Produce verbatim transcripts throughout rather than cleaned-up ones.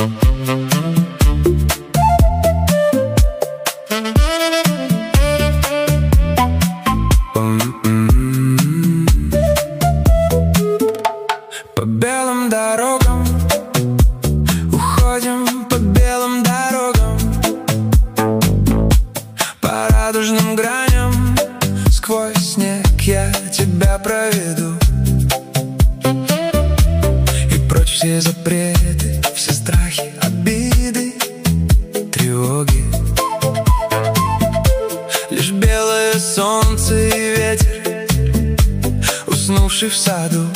По белым дорогам уходим, по белым дорогам, по радужным граням. Сквозь снег я тебя проведу, и прочь все запреты, все страхи, обиды, тревоги. Лишь белое солнце и ветер, уснувший в саду,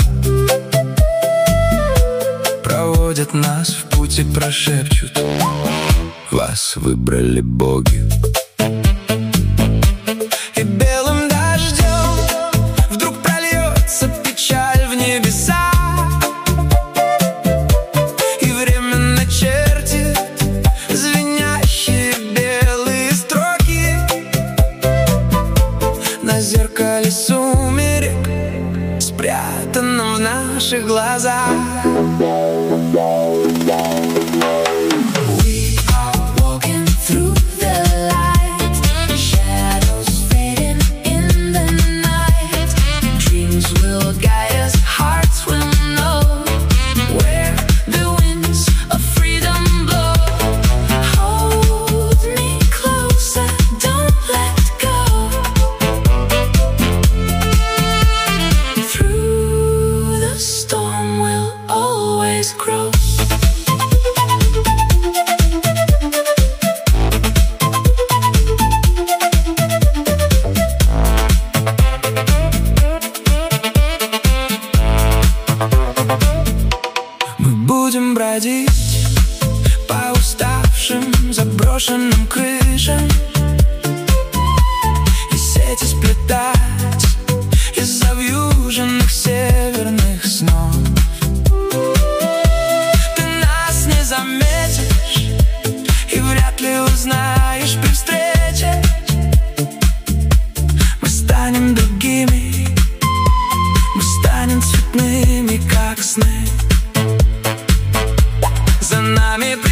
проводят нас в путь и прошепчут: вас выбрали боги. И белым дождем вдруг прольется печаль в небеса, и время начертит звенящие белые строки на зеркале сумерек, спрятанном в наших глазах. We are walking through the light, shadows fading in the night. Dreams will guide us, hearts will know where the winds of freedom blow. Hold me closer, don't let go. Through the storm we'll always grow. Мы будем бродить по уставшим заброшенным крышам и сети сплетать из завьюженных северных снов. Ты нас не заметишь и вряд ли узнаешь при встрече. Мы станем другими, мы станем цветными, как сны. За нами